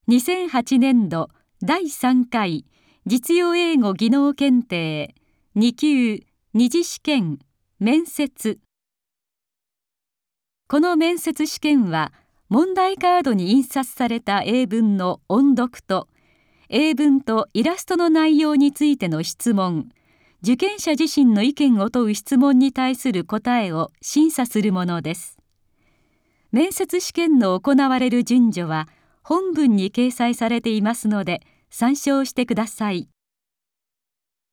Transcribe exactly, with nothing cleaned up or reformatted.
にせんはちねんどだいさんかい実用英語技能検定に級二次試験面接。この面接試験は問題カードに印刷された英文の音読と英文とイラストの内容についての質問、受験者自身の意見を問う質問に対する答えを審査するものです。面接試験の行われる順序は本文に掲載されていますので参照してください。